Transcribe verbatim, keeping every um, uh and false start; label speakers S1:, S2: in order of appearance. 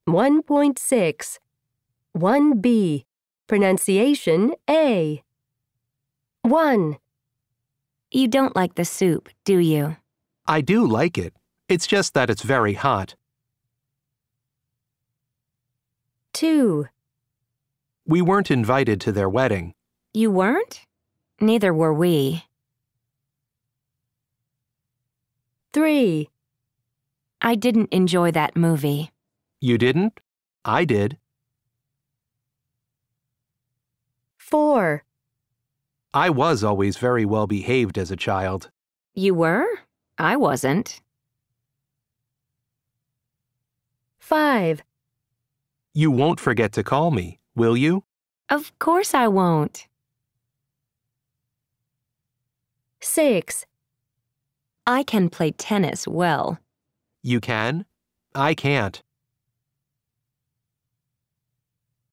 S1: one point six. one B. Pronunciation A. one.
S2: You don't like the soup, do you?
S3: I do like it. It's just that it's very hot.
S1: two.
S3: We weren't invited to their wedding.
S2: You weren't? Neither were we.
S1: three.
S2: I didn't enjoy that movie.
S3: You didn't? I did.
S1: four.
S3: I was always very well behaved as a child.
S2: You were? I wasn't.
S1: five.
S3: You won't forget to call me, will you?
S2: Of course I won't.
S1: six.
S2: I can play tennis well.
S3: You can? I can't.